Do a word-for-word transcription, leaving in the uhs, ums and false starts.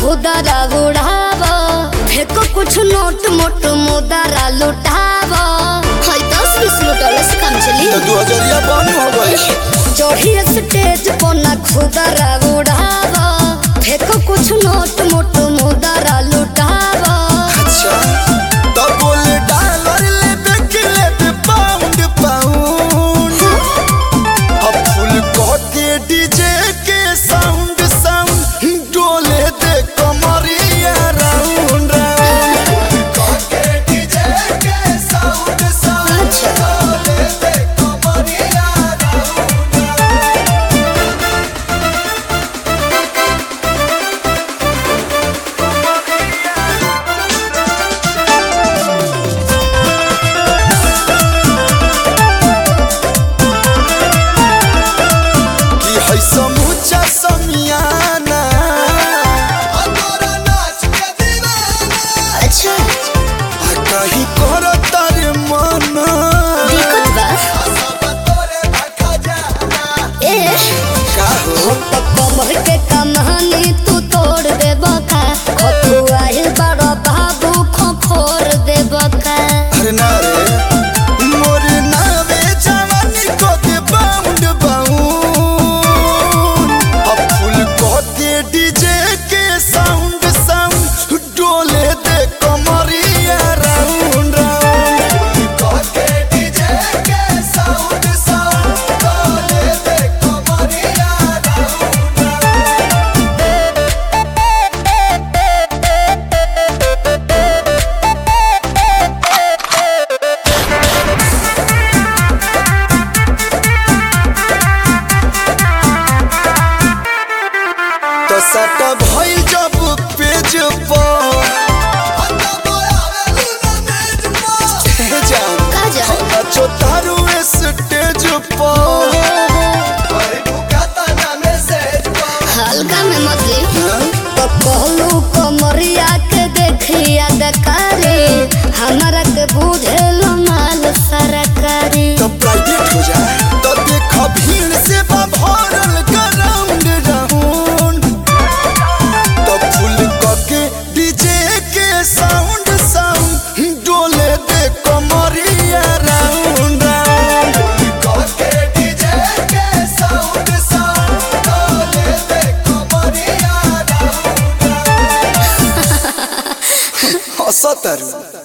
खुदरा उड़ावा फेको कुछ नोट मोट मुदरा लुटावा हाय दस बीस लुटाले से काम चली तो दो हज़ारिया बंद हो गई चढ़ी स्टेज पर ना खुदरा उड़ावा फेको कुछ नोट मोट मुदरा लुटावा अच्छा तो बोले डॉलर ले के ले पाउंड पाउंड अब फुल कह के डीजे के साउंड साउंड डोले दे कमरिया राउंड राउंड कह के डीजे के साउंड साउंड डोले दे कमरिया राउंड कि है समूचा समियाना अतोरा नाच के दीवाना अच्छा आ कहीं करो तारे मना दिक्कत बा सब तोरे भखा जाना ए का हो तो कमर के कमानी तू तोड़ दे बका खतुआ हिल बड़ा बाबू खोर दे बका अरे ना रे मोर नावे जवानी को दे बाउंड बाउंड अब फुल कह के डीजे के साउंड साउंड डोले दे कमरिया राउंड राउंड कह के डीजे के साउंड साउंड डोले दे कमरिया राउंड राउंड तो सट भइल जब पेज पर का जा अच्छो तारू स्टेज पर हल्का में मत ले तो कहलू कमरिया के देखिया दकारी हमारा के बुझेल माल सरकारी तो प्राइवेट हो जाए तो देख भीड़ से बा भरल ग्राउंड राउंड तो फुल के डीजे के साउंड साउंड डोले दे कमरिया राउंड राउंड के डीजे के साउंड साउंड डोले दे कमरिया राउंड राउंड हंसत तारू